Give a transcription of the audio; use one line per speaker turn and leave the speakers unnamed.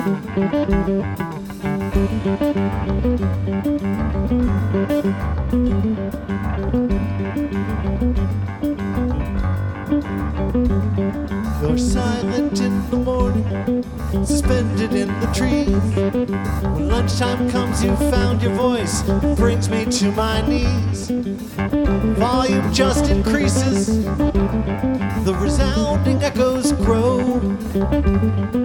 You're silent in the morning, suspended in the trees. When lunchtime comes, you found your voice, it brings me to my knees. Volume just increases, the resounding echoes grow.